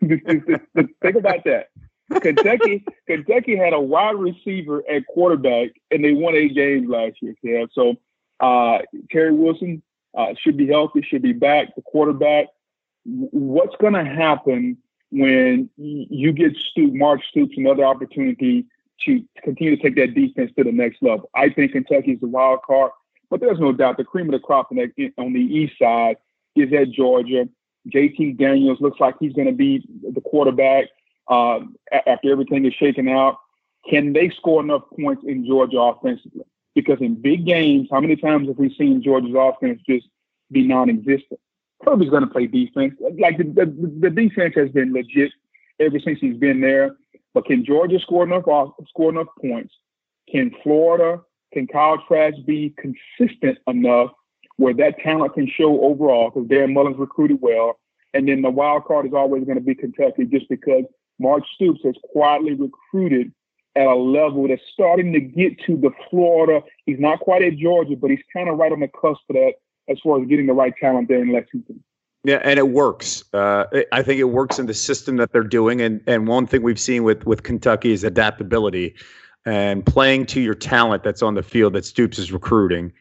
about that. Kentucky Kentucky had a wide receiver at quarterback, and they won eight games last year, Kev. So uh, Terry Wilson uh, should be healthy, should be back, the quarterback. What's going to happen when you get Stoop, Mark Stoops another opportunity to continue to take that defense to the next level? I think Kentucky's the wild card, but there's no doubt the cream of the crop on the, on the east side is at Georgia. J T Daniels looks like he's going to be the quarterback uh, after everything is shaken out. Can they score enough points in Georgia offensively? Because in big games, how many times have we seen Georgia's offense just be non-existent? Kirby's going to play defense. Like the, the, the defense has been legit ever since he's been there. But can Georgia score enough score enough points? Can Florida, can Kyle Trask be consistent enough where that talent can show overall? Because Dan Mullen's recruited well. And then the wild card is always going to be Kentucky, just because Mark Stoops has quietly recruited at a level that's starting to get to the Florida. He's not quite at Georgia, but he's kind of right on the cusp of that as far as getting the right talent there in Lexington. Yeah, and it works. Uh, I think it works in the system that they're doing. And and one thing we've seen with, with Kentucky is adaptability and playing to your talent that's on the field that Stoops is recruiting.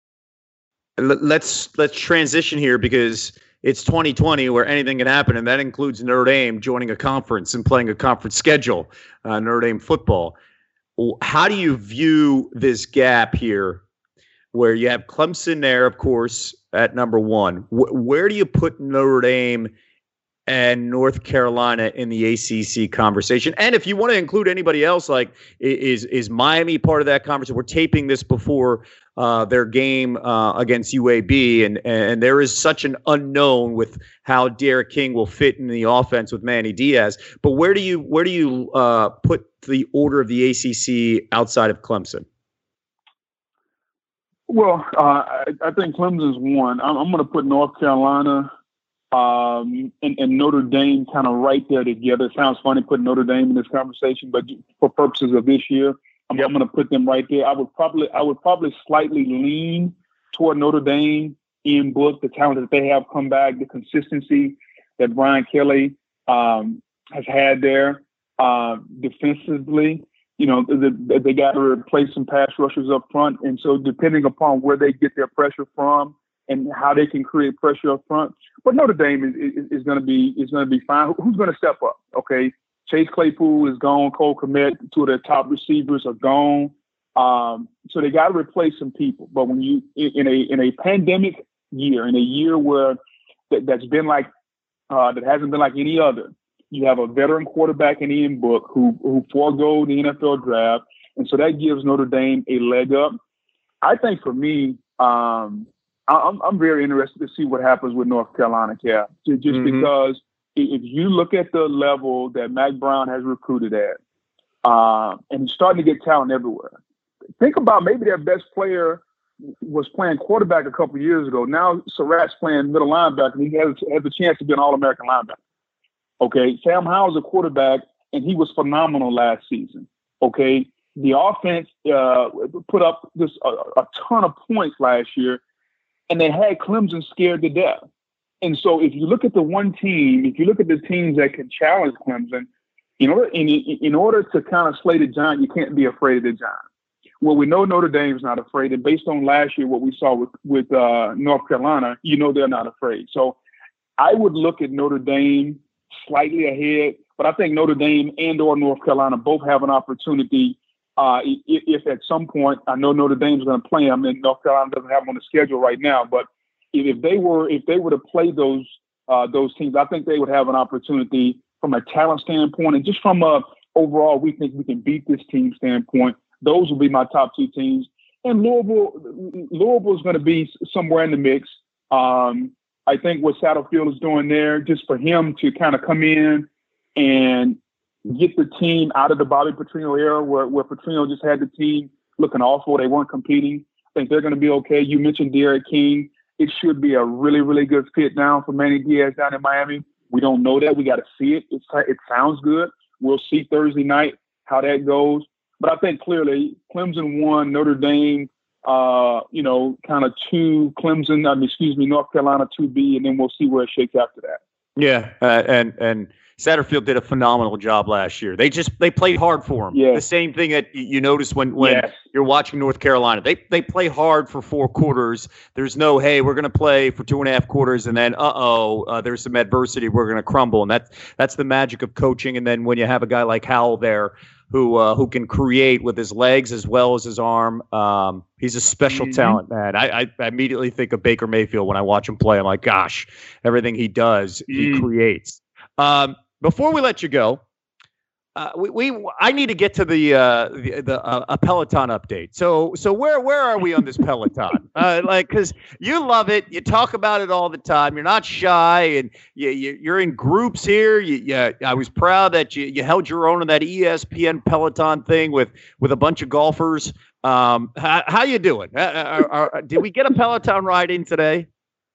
Let's let's transition here, because it's twenty twenty where anything can happen, and that includes Notre Dame joining a conference and playing a conference schedule, uh, Notre Dame football. How do you view this gap here where you have Clemson there, of course, at number one? W- where do you put Notre Dame and North Carolina in the A C C conversation? And if you want to include anybody else, like is is Miami part of that conversation? We're taping this before uh, their game uh, against U A B, and and there is such an unknown with how Derek King will fit in the offense with Manny Diaz. But where do you where do you uh, put the order of the A C C outside of Clemson? Well, uh, I, I think Clemson's one. I'm, I'm going to put North Carolina um, and, and Notre Dame kind of right there together. It sounds funny putting Notre Dame in this conversation, but for purposes of this year, I'm, yep. I'm going to put them right there. I would probably, I would probably slightly lean toward Notre Dame in Book, the talent that they have come back, the consistency that Brian Kelly um, has had there uh, defensively. You know, the, they got to replace some pass rushers up front. And so depending upon where they get their pressure from and how they can create pressure up front. But Notre Dame is, is, is going to be is going to be fine. Who's going to step up? Okay, Chase Claypool is gone. Cole Kmet, two of their top receivers are gone. Um, so they got to replace some people. But when you in a in a pandemic year, in a year where that, that's been like uh, that hasn't been like any other, you have a veteran quarterback in Ian Book who who forego the N F L draft, and so that gives Notre Dame a leg up. I think for me, um, I'm I'm very interested to see what happens with North Carolina, Cap. Just mm-hmm. because if you look at the level that Mack Brown has recruited at, uh, and he's starting to get talent everywhere. Think about maybe their best player was playing quarterback a couple of years ago. Now Surratt's playing middle linebacker, and he has has a chance to be an All-American linebacker. Okay, Sam Howell's a quarterback, and he was phenomenal last season. Okay, the offense uh, put up this a, a ton of points last year, and they had Clemson scared to death. And so, if you look at the one team, if you look at the teams that can challenge Clemson, in order in, in order to kind of slay the giant, you can't be afraid of the giant. Well, we know Notre Dame's not afraid, and based on last year, what we saw with with uh, North Carolina, you know they're not afraid. So, I would look at Notre Dame slightly ahead, but I think Notre Dame and or North Carolina both have an opportunity. Uh, if, if at some point, I know Notre Dame's going to play them, and North Carolina doesn't have them on the schedule right now. But if, if they were, if they were to play those uh, those teams, I think they would have an opportunity from a talent standpoint, and just from a overall, we think we can beat this team standpoint. Those will be my top two teams, and Louisville, Louisville is going to be somewhere in the mix. Um, I think what Satterfield is doing there, just for him to kind of come in and get the team out of the Bobby Petrino era where, where Petrino just had the team looking awful. They weren't competing. I think they're going to be okay. You mentioned Derek King. It should be a really, really good fit down for Manny Diaz down in Miami. We don't know that. We got to see it. It's, it sounds good. We'll see Thursday night how that goes. But I think clearly Clemson one, Notre Dame, uh, you know, kind of two, Clemson, I mean, excuse me, North Carolina two B, and then we'll see where it shakes after that. Yeah, uh, and and Satterfield did a phenomenal job last year. They just they played hard for him. Yes. The same thing that you notice when when yes. you're watching North Carolina. They they play hard for four quarters. There's no, hey, we're going to play for two and a half quarters, and then uh-oh, uh, there's some adversity. We're going to crumble, and that's that's the magic of coaching. And then when you have a guy like Howell there, who uh, who can create with his legs as well as his arm. Um, he's a special mm-hmm. talent, man. I, I, I immediately think of Baker Mayfield when I watch him play. I'm like, gosh, everything he does, mm. he creates. Um, before we let you go, uh, we, we I need to get to the uh, the, the uh, a Peloton update. So so where where are we on this Peloton? uh, like, because you love it, you talk about it all the time. You're not shy, and you, you you're in groups here. You, you, I was proud that you you held your own in that E S P N Peloton thing with with a bunch of golfers. Um, how how you doing? Uh, are, are, did we get a Peloton ride in today?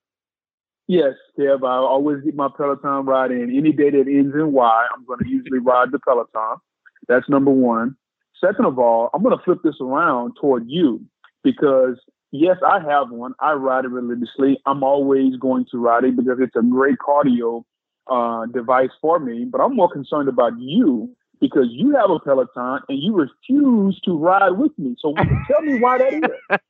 Yes, Kev, I always get my Peloton ride in. Any day that ends in Y, I'm going to usually ride the Peloton. That's number one. Second of all, I'm going to flip this around toward you because, yes, I have one. I ride it religiously. I'm always going to ride it because it's a great cardio uh, device for me. But I'm more concerned about you because you have a Peloton and you refuse to ride with me. So tell me why that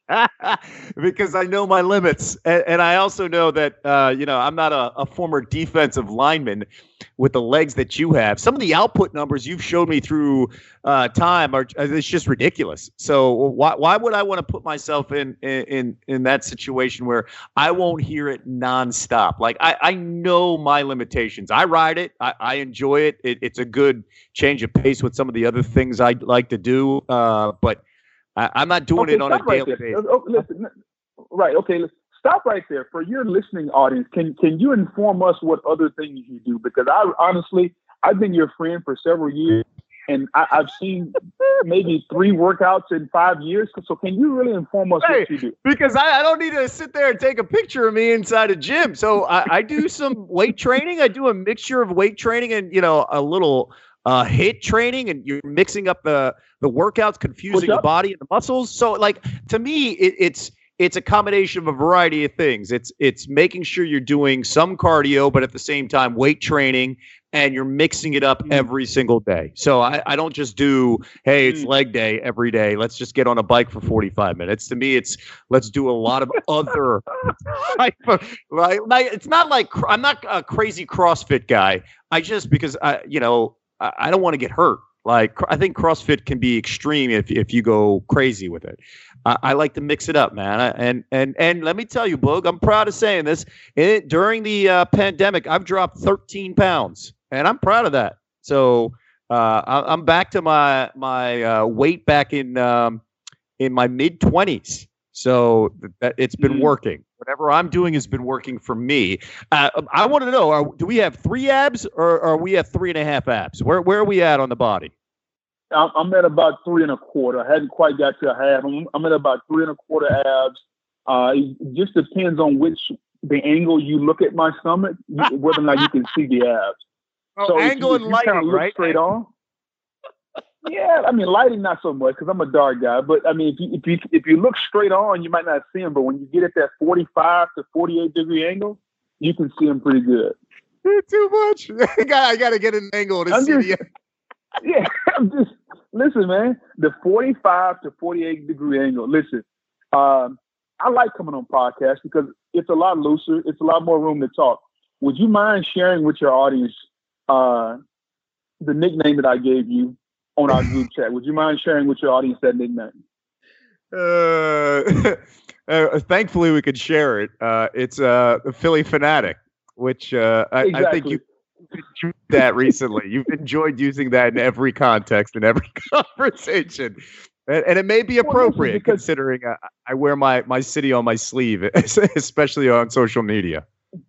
is. Because I know my limits. And, and I also know that, uh, you know, I'm not a, a former defensive lineman with the legs that you have. Some of the output numbers you've showed me through uh, time are it's just ridiculous. So why why would I want to put myself in in in that situation where I won't hear it nonstop? Like I, I know my limitations. I ride it. I, I enjoy it. it. It's a good change of pace with some of the other things I like to do. Uh, but I, I'm not doing okay, it on a right daily there. basis. Oh, listen, right. Okay. Listen. Stop right there. For your listening audience, can can you inform us what other things you do? Because I honestly, I've been your friend for several years, and I, I've seen maybe three workouts in five years. So can you really inform us hey, what you do? Because I, I don't need to sit there and take a picture of me inside a gym. So I, I do some weight training. I do a mixture of weight training and, you know, a little uh, HIIT training, and you're mixing up the, the workouts, confusing the body and the muscles. So, like, to me, it, it's – It's a combination of a variety of things. It's it's making sure you're doing some cardio, but at the same time weight training, and you're mixing it up every single day. So I, I don't just do, hey, it's leg day every day. Let's just get on a bike for forty-five minutes. To me, it's let's do a lot of other type of, right? Like, it's not like I'm not a crazy CrossFit guy. I just because I, you know, I, I don't want to get hurt. Like, I think CrossFit can be extreme if if you go crazy with it. Uh, I like to mix it up, man. I, and and and let me tell you, Boog, I'm proud of saying this. It, during the uh, pandemic, I've dropped thirteen pounds, and I'm proud of that. So uh, I, I'm back to my my uh, weight back in um, in my mid twenties. So that, it's been mm. working. Whatever I'm doing has been working for me. Uh, I want to know: are, do we have three abs, or are we at three and a half abs? Where where are we at on the body? I'm at about three and a quarter. I hadn't quite got to a half. I'm, I'm at about three and a quarter abs. Uh, it just depends on which the angle you look at my stomach, whether or not you can see the abs. Oh, so angle if you, and lighting, kind of look right? Straight on. Yeah, I mean lighting not so much because I'm a dark guy. But I mean, if you if you if you look straight on, you might not see them. But when you get at that forty-five to forty-eight degree angle, you can see them pretty good. Too much. I got I got to get an angle to I'm see just, the. Yeah, I'm just listen, man. The forty-five to forty-eight degree angle. Listen, um, I like coming on podcasts because it's a lot looser. It's a lot more room to talk. Would you mind sharing with your audience uh, the nickname that I gave you on our group chat? Would you mind sharing with your audience that nickname? Uh, uh, thankfully, we could share it. Uh, it's uh, the Philly Fanatic, which uh, I, exactly. I think you. that recently. You've enjoyed using that in every context, in every conversation. And, and it may be appropriate well, because, considering uh, I wear my, my city on my sleeve, especially on social media.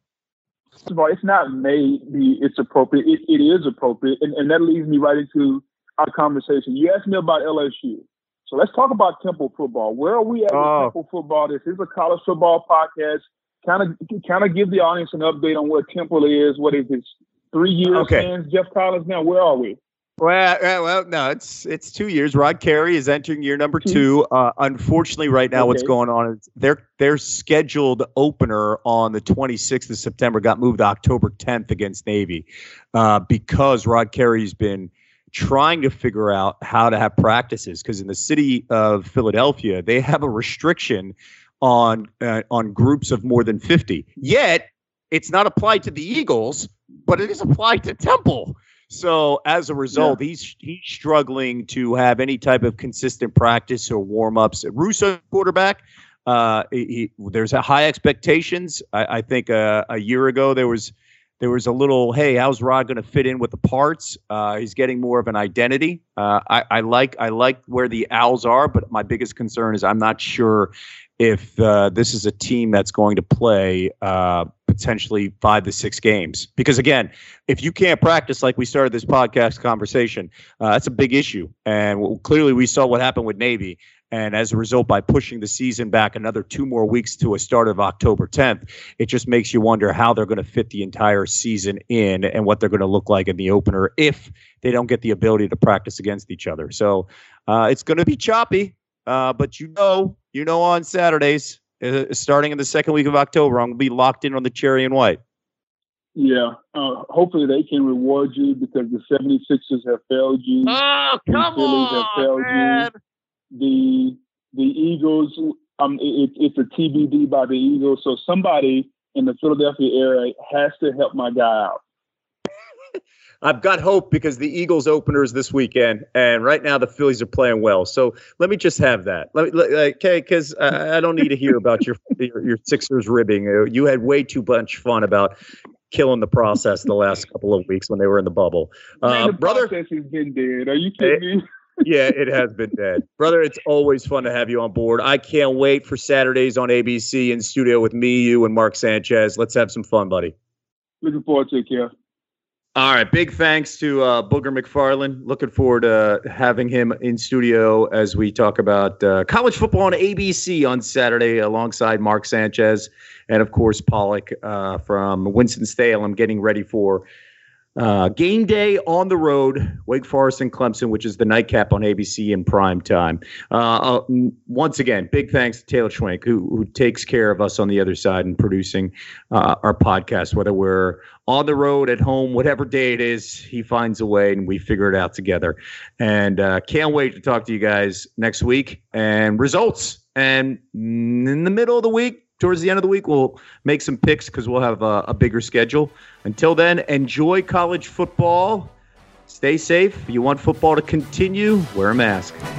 First of all, it's not maybe it's appropriate. It, it is appropriate. And, and that leads me right into our conversation. You asked me about L S U. So let's talk about Temple football. Where are we at oh. with Temple football? This is a college football podcast. Kind of kind of give the audience an update on where Temple is. What is it? Three years okay. since Jeff Collins. Now, where are we? Well, uh, well, no, it's it's two years. Rod Carey is entering year number two. Uh, unfortunately, right now, okay. what's going on is their their scheduled opener on the twenty-sixth of September got moved to October tenth against Navy uh, because Rod Carey's been trying to figure out how to have practices because in the city of Philadelphia, they have a restriction on uh, on groups of more than fifty. Yet, it's not applied to the Eagles, but it is applied to Temple. So as a result, yeah. he's he's struggling to have any type of consistent practice or warm-ups. Russo, quarterback, uh, he, there's a high expectations. I, I think uh, a year ago there was there was a little, hey, how's Rod going to fit in with the parts? Uh, he's getting more of an identity. Uh, I, I like I like where the Owls are, but my biggest concern is I'm not sure if uh, this is a team that's going to play uh, potentially five to six games. Because, again, if you can't practice like we started this podcast conversation, uh, that's a big issue. And w- clearly we saw what happened with Navy. And as a result, by pushing the season back another two more weeks to a start of October tenth, it just makes you wonder how they're going to fit the entire season in and what they're going to look like in the opener if they don't get the ability to practice against each other. So uh, it's going to be choppy. Uh, but you know, you know, on Saturdays, uh, starting in the second week of October, I'm going to be locked in on the cherry and white. Yeah. Uh, hopefully they can reward you because the seventy-sixers have failed you. Oh, come the Phillies on, have failed man. you. The, the Eagles, um, it, it's a T B D by the Eagles. So somebody in the Philadelphia area has to help my guy out. I've got hope because the Eagles opener is this weekend, and right now the Phillies are playing well. So let me just have that. Let me, okay, because I, I don't need to hear about your, your your Sixers ribbing. You had way too much fun about killing the process the last couple of weeks when they were in the bubble. Man, uh, the brother, process has been dead. Are you kidding it, me? Yeah, it has been dead. Brother, it's always fun to have you on board. I can't wait for Saturdays on A B C in studio with me, you, and Mark Sanchez. Let's have some fun, buddy. Looking forward to it, Kev. All right. Big thanks to uh, Booger McFarland. Looking forward to having him in studio as we talk about uh, college football on A B C on Saturday alongside Mark Sanchez and, of course, Pollock uh, from Winston-Salem getting ready for Uh, game day on the road, Wake Forest and Clemson, which is the nightcap on A B C in prime time. Uh, uh, once again, big thanks to Taylor Schwenk, who, who takes care of us on the other side and producing uh, our podcast, whether we're on the road, at home, whatever day it is, he finds a way and we figure it out together. And uh, can't wait to talk to you guys next week and results. And in the middle of the week, towards the end of the week, we'll make some picks because we'll have a, a bigger schedule. Until then, enjoy college football. Stay safe. If you want football to continue, wear a mask.